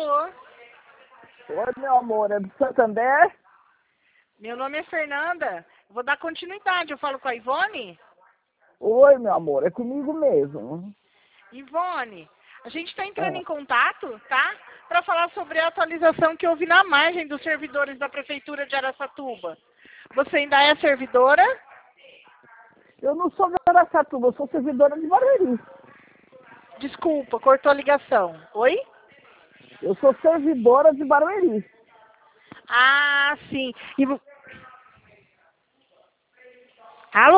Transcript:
Alô? Oi, meu amor, é do Santander? Meu nome é Fernanda. Vou dar continuidade. Eu falo com a Ivone? Oi, meu amor, é comigo mesmo. Ivone, a gente está entrando Ah, em contato, tá? Para falar sobre a atualização que houve na margem dos servidores da Prefeitura de Araçatuba. Você ainda é servidora? eu não sou de Araçatuba, eu sou servidora de Barueri. Desculpa, cortou a ligação. Oi? Eu sou servidora de Barueri. Ah, sim. Alô?